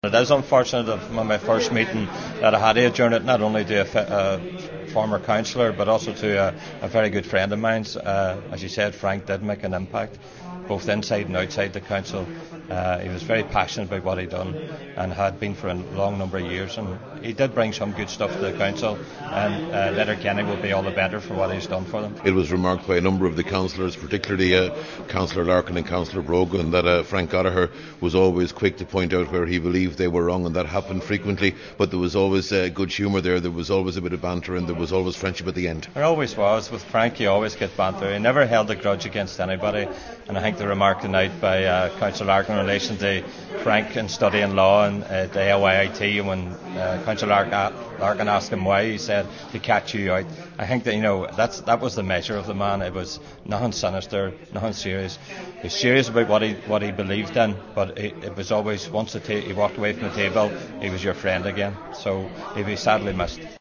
It is unfortunate of my first meeting that I had to adjourn it, not only to a former councillor but also to a very good friend of mine. As you said, Frank did make an impact both inside and outside the council. He was very passionate about what he'd done and had been for a long number of years, and he did bring some good stuff to the council, and Letterkenny will be all the better for what he's done for them. It was remarked by a number of the councillors, particularly Councillor Larkin and Councillor Brogan, that Frank Gallagher was always quick to point out where he believed they were wrong, and that happened frequently, but there was always good humour there was always a bit of banter, and there was always friendship at the end. There always was. With Frank you always get banter. He never held a grudge against anybody, and I think the remark tonight by Councillor Larkin in relation to Frank and studying law and the AYIT, when Councillor Larkin asked him why, he said to catch you out. I think that that was the measure of the man. It was nothing sinister, nothing serious. He was serious about what he believed in, but it was always, once he walked away from the table, he was your friend again. So he'll be sadly missed.